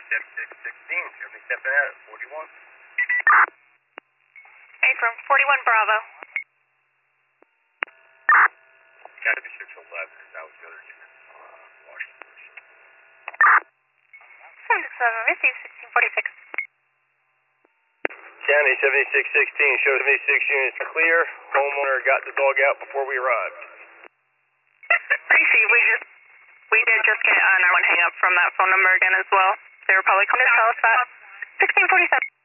7616, should be stepping out at 41. Hey, from 41 Bravo. Gotta be 611, that was the other unit. Washington. 767, receive 1646. County 7616, show 76 units clear. Homeowner got the dog out before we arrived. Receive, we did just get another one hang up from that phone number again as well. They were probably coming to tell us that. 1647.